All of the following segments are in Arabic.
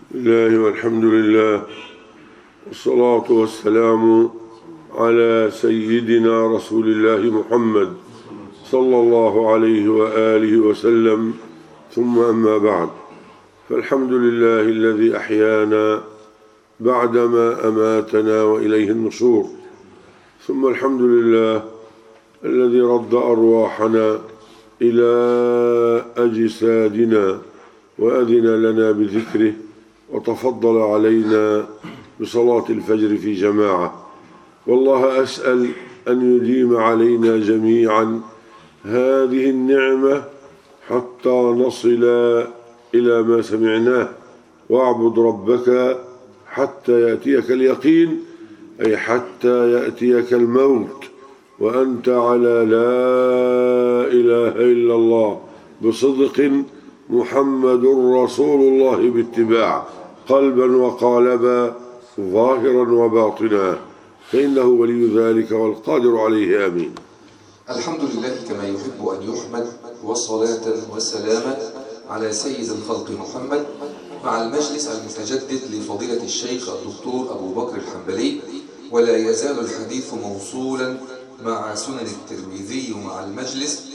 الله والحمد لله والصلاة والسلام على سيدنا رسول الله محمد صلى الله عليه وآله وسلم، ثم أما بعد، فالحمد لله الذي أحيانا بعدما أماتنا وإليه النشور، ثم الحمد لله الذي رد أرواحنا إلى أجسادنا وأذن لنا بذكره وتفضل علينا بصلاة الفجر في جماعة. والله أسأل أن يديم علينا جميعا هذه النعمة حتى نصل إلى ما سمعناه، واعبد ربك حتى يأتيك اليقين، أي حتى يأتيك الموت وأنت على لا إله إلا الله بصدق محمد رسول الله باتباع، قلبا وقالبا، ظاهرا وباطنا، فإنه ولي ذلك والقادر عليه. آمين. الحمد لله كما يحب أن يحمد، والصلاة والسلام على سيد الخلق محمد، مع المجلس المتجدد لفضيلة الشيخ الدكتور أبو بكر الحنبلي. ولا يزال الحديث موصولا مع سنن الترمذي مع المجلس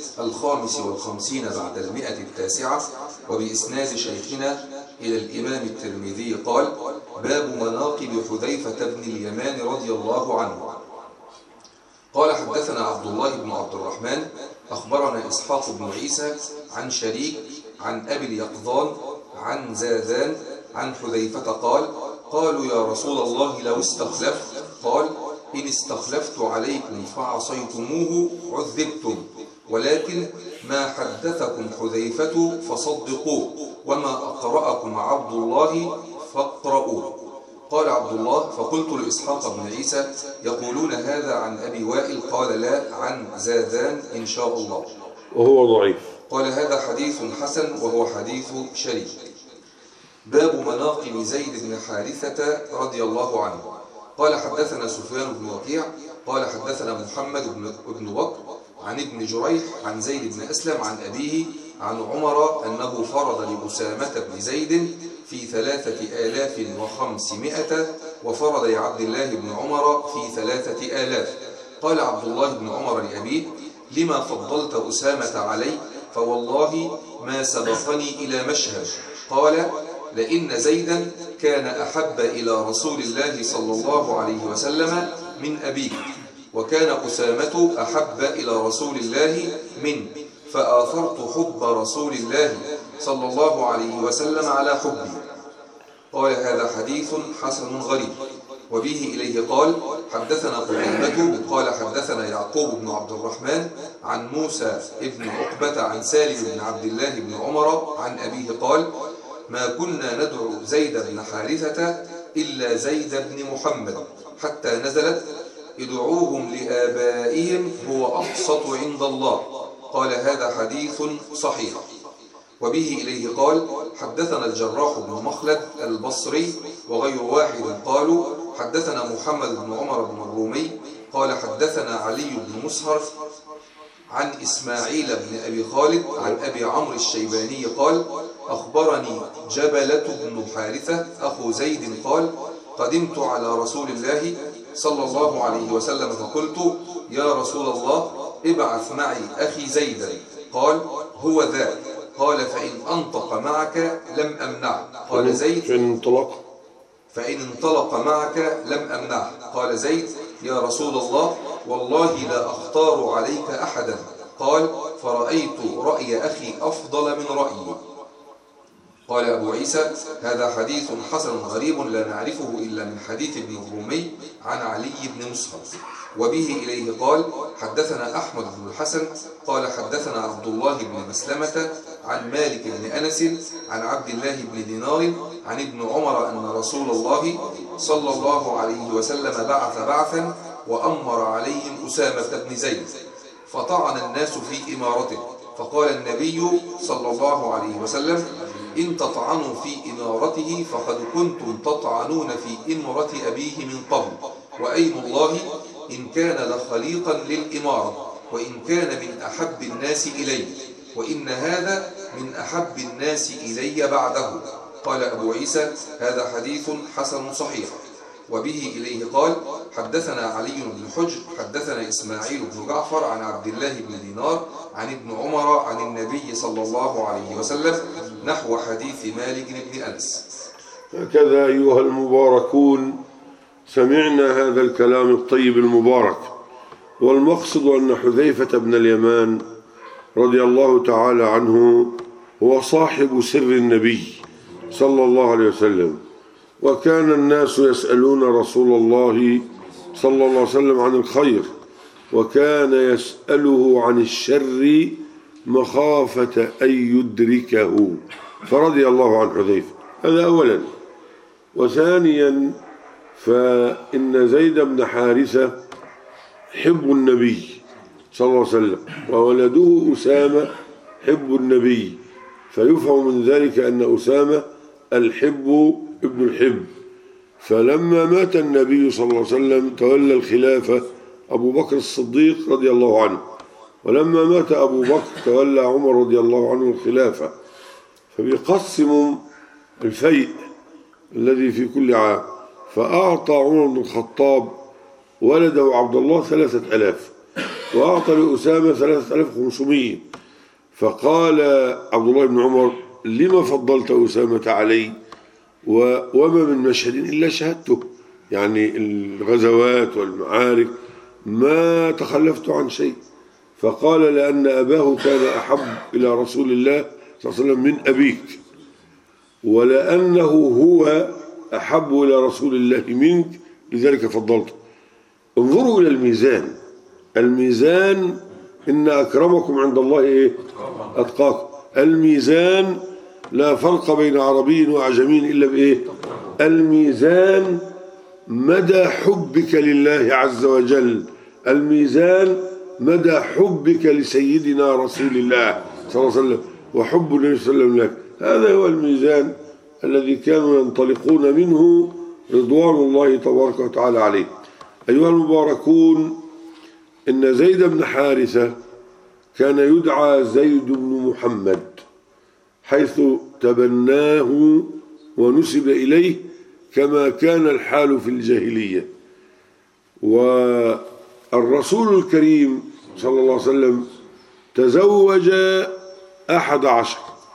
55 بعد 109، وبإسناد شيخنا إلى الإمام الترمذي قال: باب مناقب حذيفة بن اليمان رضي الله عنه. قال: حدثنا عبد الله بن عبد الرحمن أخبرنا إسحاق بن عيسى عن شريك عن أبي اليقظان عن زادان عن حذيفة قال: قالوا يا رسول الله لو استخلفت، قال: إن استخلفت عليكم فعصيتموه عذبتم، ولكن ما حدثكم حذيفة فصدقوه، وما أقرأكم عبد الله فاقرؤوه. قال عبد الله: فقلت لإسحاق بن عيسى: يقولون هذا عن أبي وائل؟ قال: لا، عن زادان إن شاء الله، وهو ضعيف. قال: هذا حديث حسن وهو حديث شريك. باب مناقب زيد بن حارثة رضي الله عنه. قال: حدثنا سفيان بن وكيع قال: حدثنا محمد بن بكر عن ابن جريح عن زيد بن أسلم عن أبيه عن عمر أنه فرض لأسامة بن زيد في 3500، وفرض لعبد الله بن عمر في 3000. قال عبد الله بن عمر لأبيه: لما فضلت أسامة علي؟ فوالله ما سبقني إلى مشهد. قال: لئن زيدا كان أحب إلى رسول الله صلى الله عليه وسلم من أبيك، وكان أسامة أحب إلى رسول الله من، فآثرت حب رسول الله صلى الله عليه وسلم على حبي. قال: هذا حديث حسن غريب. وبه إليه قال: حدثنا قتيبة قال: حدثنا يعقوب بن عبد الرحمن عن موسى بن عقبة عن سالم بن عبد الله بن عمر عن أبيه قال: ما كنا ندعو زيد بن حارثة إلا زيد بن محمد، حتى نزلت: ادعوهم لآبائهم هو أقسط عند الله. قال: هذا حديث صحيح. وبه إليه قال: حدثنا الجراح بن مخلد البصري وغير واحد قالوا: حدثنا محمد بن عمر بن الرومي قال: حدثنا علي بن مسهر عن إسماعيل بن أبي خالد عن أبي عمرو الشيباني قال: أخبرني جبلة بن حارثة أخو زيد قال: قدمت على رسول الله صلى الله عليه وسلم فقلت: يا رسول الله ابعث معي أخي زيدا. قال: هو ذا. قال: فإن أنطق معك لم أمنعه. قال زيد: فإن انطلق معك لم أمنعه. قال زيد: يا رسول الله والله لا أختار عليك أحدا. قال: فرأيت رأي أخي أفضل من رأيي. قال أبو عيسى: هذا حديث حسن غريب لا نعرفه إلا من حديث ابن الرومي عن علي بن مسهر. وبه إليه قال: حدثنا أحمد بن الحسن قال: حدثنا عبد الله بن مسلمة عن مالك بن أنس عن عبد الله بن دينار عن ابن عمر أن رسول الله صلى الله عليه وسلم بعث بعثا وأمر عليهم أسامة بن زيد، فطعن الناس في إمارته، فقال النبي صلى الله عليه وسلم: إن تطعنوا في إمارته فقد كنتم تطعنون في إمرة أبيه من قبل، وأيم الله إن كان لخليقا للإمارة، وإن كان من أحب الناس إلي، وإن هذا من أحب الناس إلي بعده. قال أبو عيسى هذا حديث حسن صحيح. وبه إليه قال حدثنا علي بن حجر حدثنا إسماعيل بن جعفر عن عبد الله بن دينار عن ابن عمر عن النبي صلى الله عليه وسلم نحو حديث مالك بن أنس. هكذا أيها المباركون سمعنا هذا الكلام الطيب المبارك، والمقصد أن حذيفة بن اليمان رضي الله تعالى عنه هو صاحب سر النبي صلى الله عليه وسلم، وكان الناس يسألون رسول الله صلى الله عليه وسلم عن الخير، وكان يسأله عن الشر مخافة أن يدركه، فرضي الله عن حذيفة. هذا أولا. وثانيا فإن زيد بن حارثة حب النبي صلى الله عليه وسلم، وولده أسامة حب النبي، فيفهم من ذلك أن أسامة الحب ابن الحب. فلما مات النبي صلى الله عليه وسلم تولى الخلافة أبو بكر الصديق رضي الله عنه، ولما مات أبو بكر تولى عمر رضي الله عنه الخلافة، فبيقسم الفيء الذي في كل عام، فأعطى عمر بن الخطاب ولده عبد الله 3000، وأعطى لأسامة 3500. فقال عبد الله بن عمر لما فضلت أسامة علي وما من مشهد إلا شهدته، يعني الغزوات والمعارك ما تخلفت عن شيء. فقال لأن أباه كان أحب إلى رسول الله صلى الله عليه وسلم من أبيك، ولأنه هو أحب إلى رسول الله منك لذلك فضلته. انظروا إلى الميزان. الميزان إن أكرمكم عند الله إيه؟ أتقاكم. الميزان لا فرق بين عربي وأعجمي إلا بإيه؟ الميزان مدى حبك لله عز وجل، الميزان مدى حبك لسيدنا رسول الله صلى الله عليه وسلم وحب النبي صلى الله عليه وسلم لك. هذا هو الميزان الذي كانوا ينطلقون منه رضوان الله تبارك وتعالى عليه. أيها المباركون، إن زيد بن حارثة كان يدعى زيد بن محمد، حيث تبناه ونسب إليه كما كان الحال في الجاهلية. والرسول الكريم صلى الله عليه وسلم تزوج 11،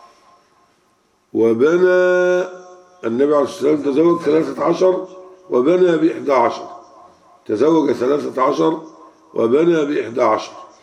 وبنى النبي عليه الصلاة والسلام تزوج 13 وبنى ب11، تزوج 13 وبنى ب11،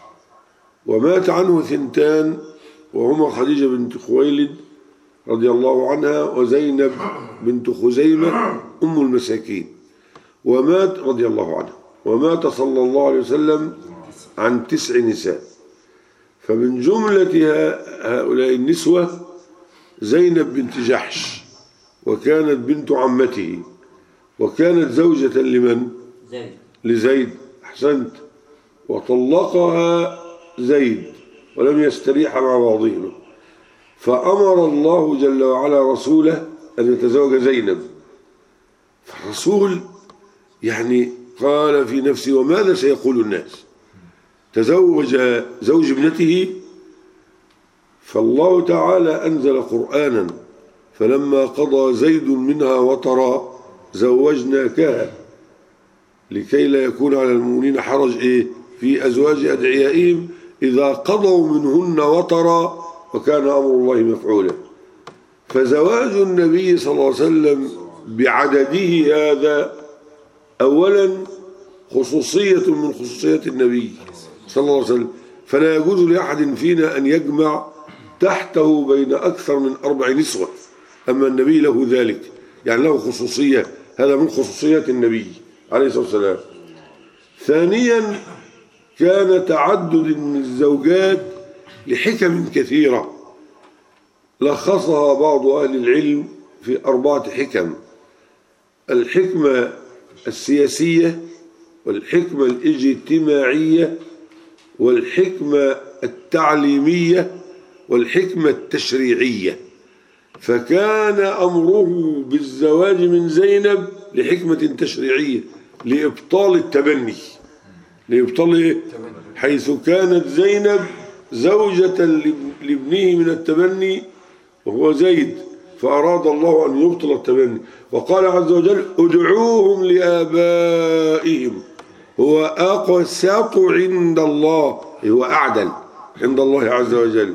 ومات عنه 2 وهما خديجة بنت خويلد رضي الله عنها وزينب بنت خزيمة أم المساكين، ومات رضي الله عنها، ومات صلى الله عليه وسلم عن 9 نساء. فمن جملة هؤلاء النسوة زينب بنت جحش، وكانت بنت عمته، وكانت زوجة لمن؟ لزيد. أحسنت. وطلقها زيد ولم يستريح مع بعضهما، فأمر الله جل وعلا رسوله أن يتزوج زينب. فالرسول يعني قال في نفسه وماذا سيقول الناس؟ تزوج زوج ابنته. فالله تعالى أنزل قرآنا فلما قضى زيد منها وطرا زوجناكها لكي لا يكون على المؤمنين حرج في أزواج أدعيائهم إذا قضوا منهن وطرا وكان أمر الله مفعولا. فزواج النبي صلى الله عليه وسلم بعدده هذا أولا خصوصية من خصوصيات النبي صلى الله عليه وسلم، فلا يجوز لأحد فينا أن يجمع تحته بين أكثر من 4 نسوة، أما النبي له ذلك، يعني له خصوصية، هذا من خصوصيات النبي عليه الصلاة والسلام. ثانيا كان تعدد الزوجات لحكم كثيرة لخصها بعض أهل العلم في 4 حكم: الحكمة السياسية، والحكمة الاجتماعية، والحكمة التعليمية، والحكمة التشريعية. فكان أمره بالزواج من زينب لحكمة تشريعية لإبطال التبني، لإبطال حيث كانت زينب زوجة لابنه من التبني وهو زيد، فأراد الله أن يبطل التبني، وقال عز وجل ادعوهم لآبائهم هو أقسط عند الله، هو أعدل عند الله عز وجل.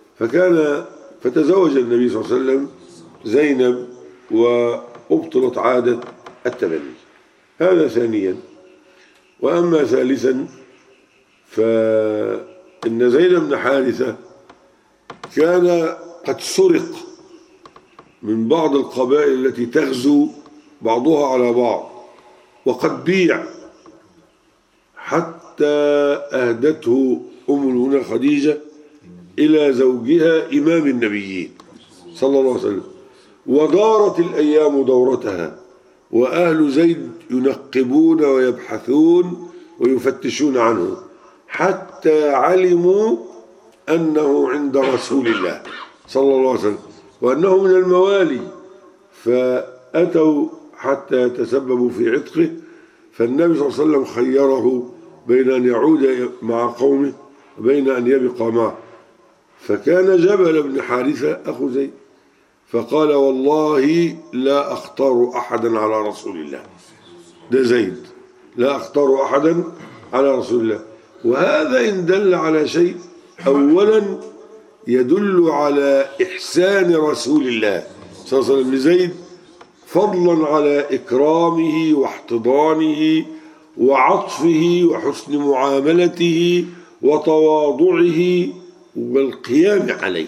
فتزوج النبي صلى الله عليه وسلم زينب وأبطلت عادة التبني. هذا ثانيا. وأما ثالثا فإن زيد بن حارثة كان قد سرق من بعض القبائل التي تغزو بعضها على بعض، وقد بيع، حتى أهدته أم المؤمنين خديجة إلى زوجها إمام النبيين صلى الله عليه وسلم، ودارت الأيام دورتها، وأهل زيد ينقبون ويبحثون ويفتشون عنه، حتى علموا أنه عند رسول الله صلى الله عليه وسلم وأنه من الموالي، فأتوا حتى يتسببوا في عتقه. فالنبي صلى الله عليه وسلم خيره بين أن يعود مع قومه وبين أن يبقى معه، فكان جبل بن حارثة أخو زيد، فقال والله لا أختار أحدا على رسول الله، ده زيد، لا أختار أحدا على رسول الله. وهذا إن دل على شيء، أولا يدل على إحسان رسول الله صلى الله عليه وسلم لزيد، فضلا على إكرامه واحتضانه وعطفه وحسن معاملته وتواضعه والقيام عليه.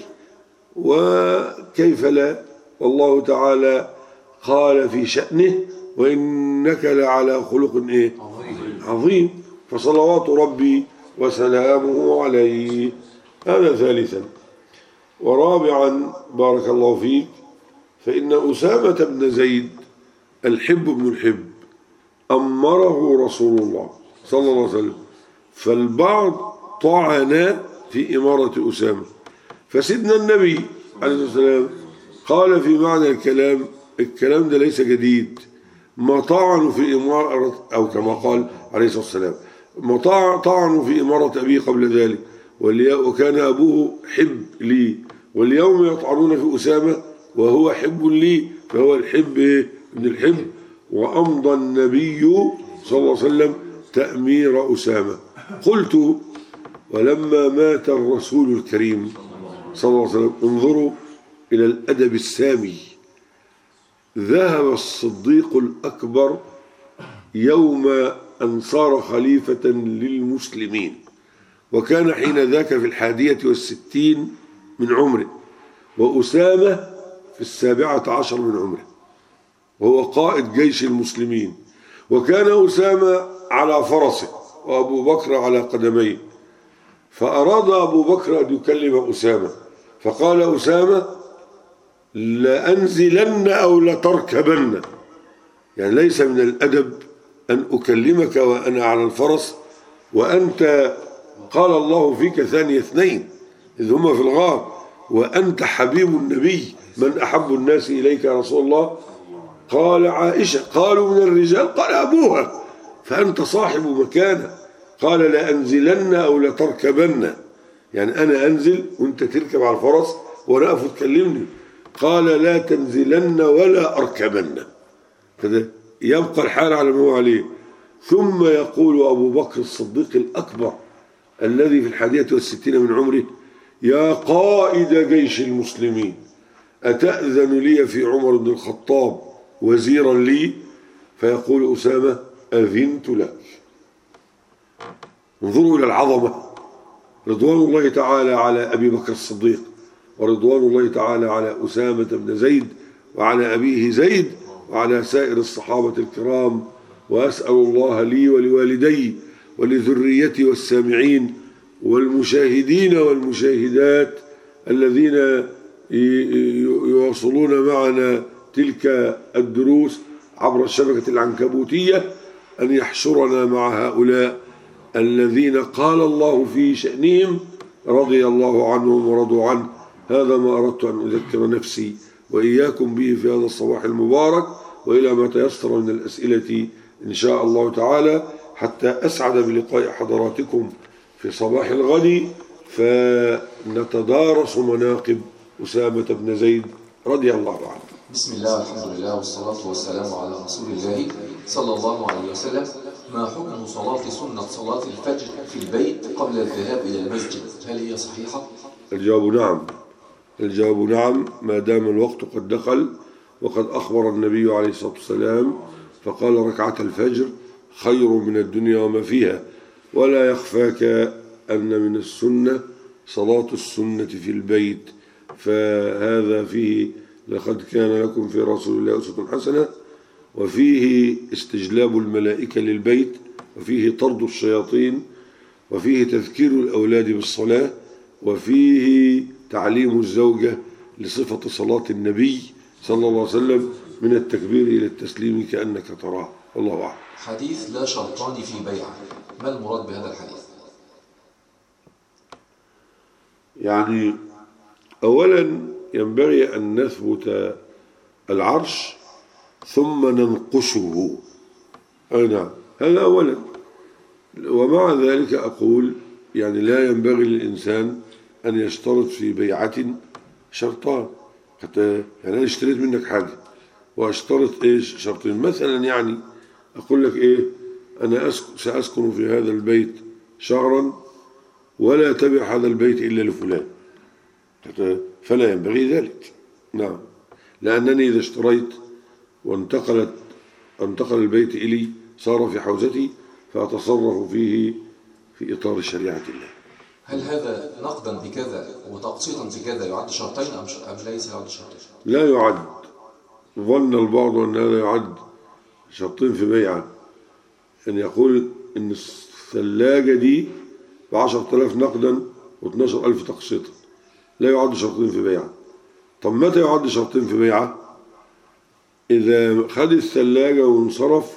وكيف لا، والله تعالى قال في شأنه وإنك لعلى خلق عظيم، فصلوات ربي وسلامه عليه. هذا ثالثا. ورابعا بارك الله فيك، فإن أسامة بن زيد الحب بن الحب أمره رسول الله صلى الله عليه وسلم، فالبعض طعن في إمارة أسامة، فسيدنا النبي عليه الصلاة والسلام قال في معنى الكلام ده ليس جديد، ما طعنوا في إمارة، أو كما قال عليه الصلاة والسلام ما طعنوا في إمارة أبي قبل ذلك، وكان أبوه حب لي، واليوم يطعنون في أسامة وهو حب لي، فهو الحب من الحب. وأمضى النبي صلى الله عليه وسلم تأمير أسامة. قلت ولما مات الرسول الكريم صلى الله عليه وسلم، انظروا إلى الأدب السامي، ذهب الصديق الأكبر يوم أن صار خليفة للمسلمين، وكان حين ذاك في 61 من عمره، وأسامة في 17 من عمره، وهو قائد جيش المسلمين، وكان أسامة على فرسه وأبو بكر على قدميه، فأراد أبو بكر أن يكلم أسامة، فقال أسامة لأنزلن أو لتركبن، يعني ليس من الأدب أن أكلمك وأنا على الفرس، وأنت قال الله فيك ثاني اثنين إذ هما في الغار، وأنت حبيب النبي، من أحب الناس إليك يا رسول الله؟ قال عائشة. قالوا من الرجال؟ قال أبوها. فأنت صاحب مكانة. قال لأنزلن أو لتركبن، يعني أنا أنزل وأنت تركب على الفرس وأنا أقف تكلمني. قال لا تنزلن ولا أركبن، كده يبقى الحال على ما هو عليه. ثم يقول أبو بكر الصديق الأكبر الذي في 61 من عمره يا قائد جيش المسلمين أتأذن لي في عمر بن الخطاب وزيرا لي؟ فيقول أسامة أذنت لك. انظروا إلى العظمة، رضوان الله تعالى على أبي بكر الصديق، ورضوان الله تعالى على أسامة بن زيد وعلى أبيه زيد وعلى سائر الصحابة الكرام. وأسأل الله لي ولوالدي ولذريتي والسامعين والمشاهدين والمشاهدات الذين يواصلون معنا تلك الدروس عبر الشبكة العنكبوتية أن يحشرنا مع هؤلاء الذين قال الله في شأنهم رضي الله عنهم ورضوا عنه. هذا ما أردت أن أذكر نفسي وإياكم به في هذا الصباح المبارك، وإلى ما تيسر من الأسئلة إن شاء الله تعالى، حتى أسعد بلقاء حضراتكم في صباح الغد، فنتدارس مناقب أسامة بن زيد رضي الله عنه. بسم الله والحمد لله والصلاة والسلام على رسول الله صلى الله عليه وسلم. ما حكم سنة صلاة الفجر في البيت قبل الذهاب إلى المسجد؟ هل هي صحيحة؟ الجواب نعم، ما دام الوقت قد دخل، وقد أخبر النبي عليه الصلاة والسلام فقال: ركعة الفجر خير من الدنيا وما فيها. ولا يخفاك أن من السنة صلاة السنة في البيت، فهذا فيه لقد كان لكم في رسول الله أسوة حسنة، وفيه استجلاب الملائكة للبيت، وفيه طرد الشياطين، وفيه تذكير الأولاد بالصلاة، وفيه تعليم الزوجة لصفة صلاة النبي صلى الله عليه وسلم من التكبير إلى التسليم كأنك تراه. والله أعلم. حديث لا شرطان في بيعة، ما المراد بهذا الحديث؟ يعني أولا ينبغي أن نثبت العرش ثم ننقشه. نعم، هذا أولا. ومع ذلك أقول يعني لا ينبغي للإنسان أن يشترط في بيعة شرطان. حتى يعني أنا اشتريت منك حاجة واشترط إيش شرطين مثلا، يعني أقول لك إيه، أنا سأسكن في هذا البيت شهرا ولا تبع هذا البيت إلا لفلان، فلا ينبغي ذلك. نعم، لأنني إذا اشتريت وانتقل البيت إلي صار في حوزتي فأتصرف فيه في إطار شريعة الله. هل هذا نقدا بكذا وتقسيطا بكذا يعد شرطين أم ليس يعد شرطين؟ لا يعد. ظن البعض أن هذا يعد شرطين في بيعة، أن يقول إن الثلاجة دي ب10,000 نقدا و12,000 تقسيطا، لا يعد شرطين في بيعة. طب متى يعد شرطين في بيعة؟ إذا خد الثلاجة وانصرف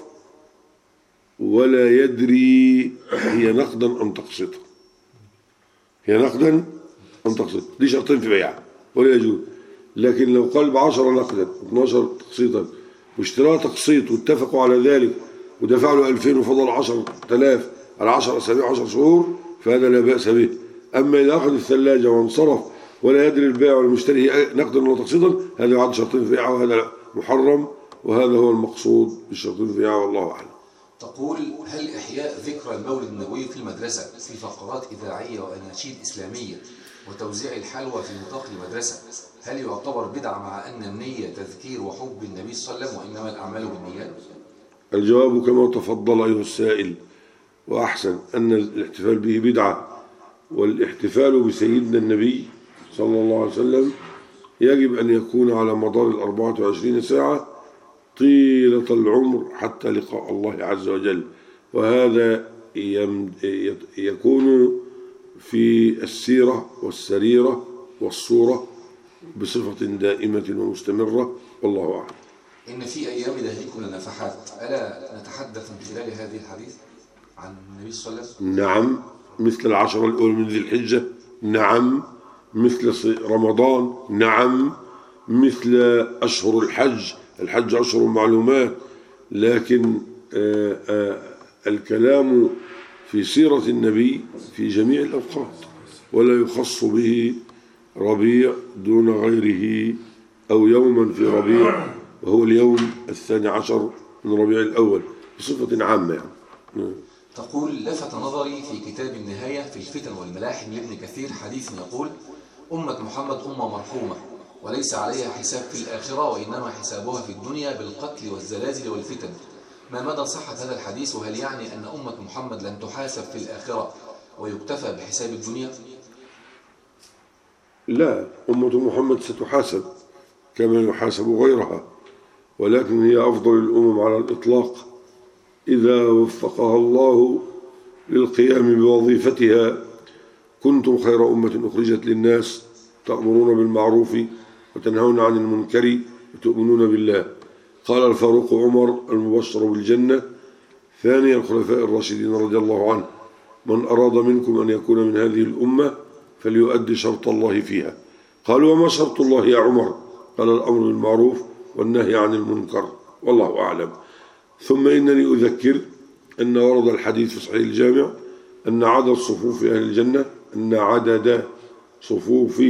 ولا يدري هي نقدا أم تقسيطا. هي نقدا أم تقسيطا، دي شرطين في بيعة ولا يجوز. لكن لو قال ب10 نقدا و12 تقسيطا واشتراها تقسيط واتفقوا على ذلك ودفع له 2000 وفضل 10,000 على 10 أسابيع 10 شهور فهذا لا بأس به. أما إذا أخذ الثلاجة وانصرف ولا يدري البائع والمشتري نقدا ولا تقسيطا، هذا يعد شرطين في بيعة، وهذا محرم، وهذا هو المقصود بالشرطين في بيعة، والله أعلم. تقول: هل إحياء ذكرى المولد النبوي في المدرسة في فقرات إذاعية وأناشيد إسلامية وتوزيع الحلوى في نطاق المدرسة هل يعتبر بدعة مع أن النية تذكير وحب النبي صلى الله عليه وسلم وإنما الأعمال بالنيات؟ الجواب كما تفضل أيها السائل وأحسن، أن الاحتفال به بدعة، والاحتفال بسيدنا النبي صلى الله عليه وسلم يجب أن يكون على مدار 24 ساعة طيلة العمر حتى لقاء الله عز وجل، وهذا يكون في السيرة والسريرة والصورة بصفة دائمة ومستمرة، والله أعلم. إن في أيام دهركم لنفحات، ألا نتحدث من خلال هذه الحديث عن النبي صلى الله عليه وسلم؟ نعم، مثل العشر الأول من ذي الحجة، نعم، مثل رمضان، نعم، مثل أشهر الحج أشهر معلومات، لكن الكلام في سيرة النبي في جميع الأوقات، ولا يخص به ربيع دون غيره أو يوما في ربيع وهو اليوم 12 من ربيع الأول بصفة عامة يعني. تقول: لفت نظري في كتاب النهاية في الفتن والملاحم لابن كثير حديث يقول: أمة محمد أمة مرحومة وليس عليها حساب في الآخرة وإنما حسابها في الدنيا بالقتل والزلازل والفتن. ما مدى صحة هذا الحديث؟ وهل يعني أن أمة محمد لن تحاسب في الآخرة ويكتفى بحساب الدنيا؟ لا، أمة محمد ستحاسب كما يحاسب غيرها، ولكن هي أفضل الأمم على الإطلاق إذا وفقها الله للقيام بوظيفتها. كنتم خير أمة أخرجت للناس تأمرون بالمعروف وتنهون عن المنكر وتؤمنون بالله. قال الفاروق عمر المبشر بالجنة ثاني الخلفاء الراشدين رضي الله عنه: من أراد منكم أن يكون من هذه الأمة فليؤدي شرط الله فيها. قالوا: وما شرط الله يا عمر؟ قال: الأمر بالمعروف والنهي عن المنكر، والله أعلم. ثم إنني أذكر أن ورد الحديث في صحيح الجامع أن عدد صفوف أهل الجنة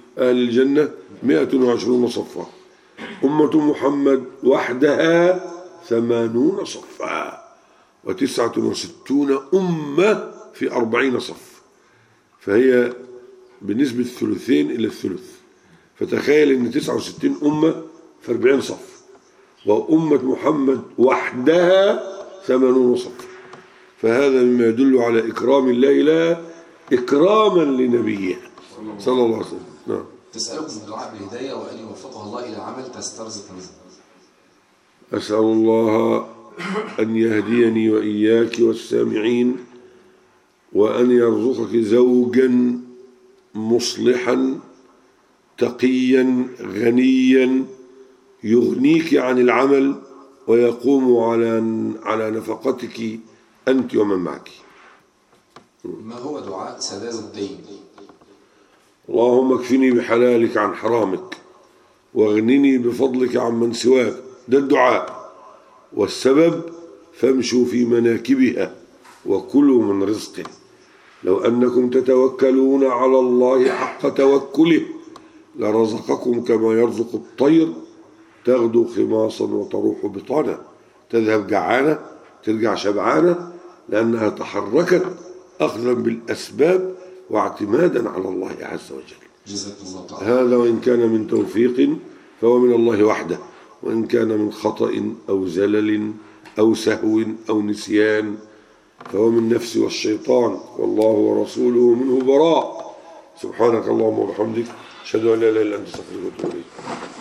أهل الجنة 120 صفا. أمة محمد وحدها 80 صفا، و69 أمة في 40 صف، فهي بنسبة 2/3 إلى الثلث. فتخيل أن 69 أمة في 40 صف، وأمة محمد وحدها 80 صف. فهذا مما يدل على إكرام الله لها إكراما لنبيه صلى الله عليه وسلم. نعم. تسألكم الدعاء بالهداية وأن يوفقها الله إلى عمل تسترزق منه. أسأل الله أن يهديني وإياك والسامعين، وأن يرزقك زوجا مصلحا تقيا غنيا يغنيك عن العمل ويقوم على نفقتك أنت ومن معك. ما هو دعاء سداد الدين؟ اللهم اكفني بحلالك عن حرامك، واغنني بفضلك عن من سواك. ده الدعاء. والسبب فامشوا في مناكبها وكلوا من رزقه. لو أنكم تتوكلون على الله حق توكله لرزقكم كما يرزق الطير تغدو خماصا وتروح بطانا. تذهب جعانة ترجع شبعانة، لأنها تحركت أخذا بالأسباب واعتمادا على الله عز وجل. جزاك الله تعالى. هذا وإن كان من توفيق فهو من الله وحده، وإن كان من خطأ أو زلل أو سهو أو نسيان فهو من نفس والشيطان، والله ورسوله منه براء. سبحانك اللهم وبحمدك أشهد أن لا إله إلا أنت أستغفرك وأتوب إليك.